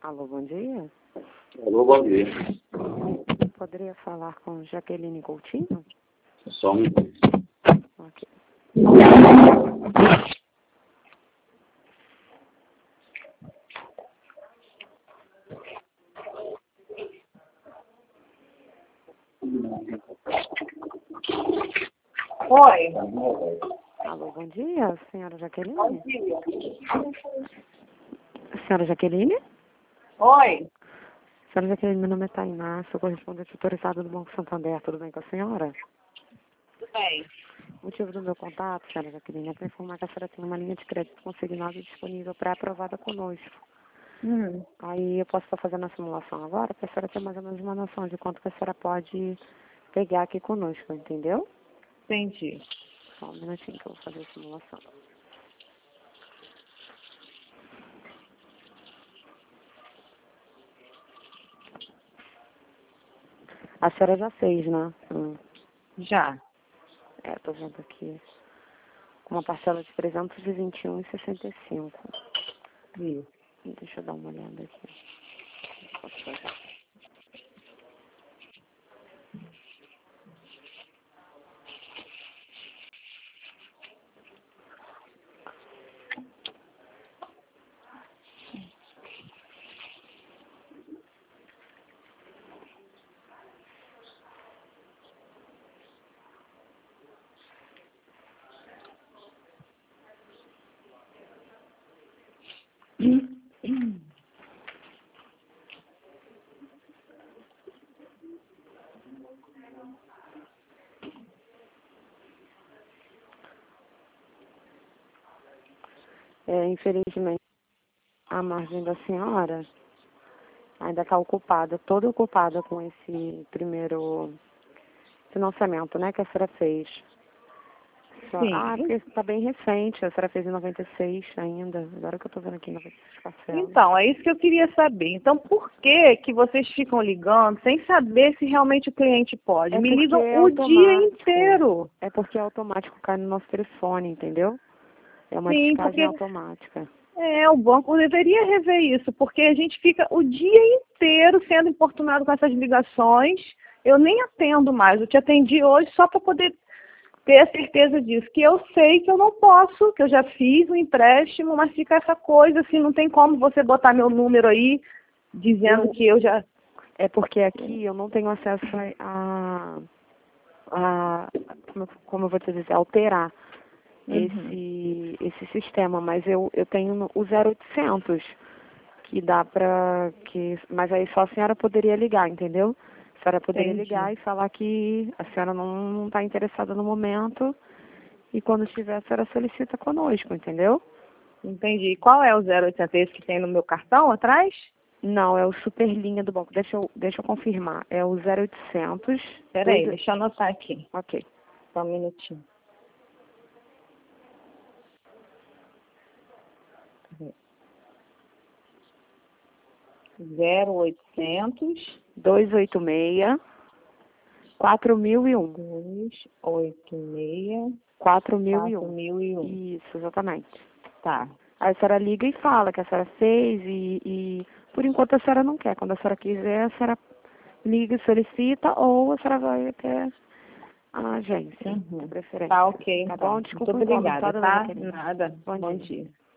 Alô, bom dia. Alô, bom dia. Poderia falar com Jaqueline Coutinho? Só um minuto. Ok. Oi. Alô, bom dia, senhora Jaqueline? Bom dia. Senhora Jaqueline? Oi. Senhora Jaqueline, meu nome é Tainá, sou correspondente autorizada do Banco Santander. Tudo bem com a senhora? Tudo bem. O motivo do meu contato, senhora Jaqueline, é para informar que a senhora tem uma linha de crédito consignada disponível pré-aprovada conosco. Aí eu posso estar fazendo a simulação agora, para a senhora ter mais ou menos uma noção de quanto que a senhora pode pegar aqui conosco, entendeu? Entendi. Só um minutinho que eu vou fazer a simulação. A senhora já fez, né? Já. Tô vendo aqui. Com uma parcela de 321,65. Isso. Deixa eu dar uma olhada aqui. Posso fazer? Infelizmente, a margem da senhora ainda está ocupada, toda ocupada com esse primeiro financiamento, né, que a senhora fez. Sim. Porque está bem recente, a senhora fez em 96 ainda, agora que eu estou vendo aqui 96 parcelas. Então, é isso que eu queria saber. Então, por que vocês ficam ligando sem saber se realmente o cliente pode? Me porque ligam é o dia automático. inteiro. É porque é automático, cai no nosso telefone, entendeu? É uma Sim, descagem porque automática. o banco deveria rever isso, porque a gente fica o dia inteiro sendo importunado com essas ligações. Eu nem atendo mais. Eu te atendi hoje só para poder ter a certeza disso, que eu sei que eu não posso, que eu já fiz um empréstimo, mas fica essa coisa assim, não tem como você botar meu número aí, dizendo que eu já... É porque aqui eu não tenho acesso como eu vou te dizer, alterar esse sistema, mas eu tenho o 0800, que dá mas aí só a senhora poderia ligar, entendeu? A senhora poderia ligar e falar que a senhora não está interessada no momento e quando estiver a senhora solicita conosco, entendeu? Entendi. Qual é o 0800 esse que tem no meu cartão atrás? Não, é o Superlinha do banco. Deixa eu confirmar. É o 0800. Peraí, deixa eu anotar aqui. Ok. Só um minutinho. Zero 800 286 4001. 286 4001. 4001. Isso, exatamente. Tá. Aí a senhora liga e fala que a senhora fez e por enquanto a senhora não quer. Quando a senhora quiser, a senhora liga e solicita ou a senhora vai até a agência, de preferência. Tá, ok. Tá Então. bom? Desculpa Muito o incômodo, obrigada, dona tá? Jaqueline? Nada. Bom Bom dia. dia.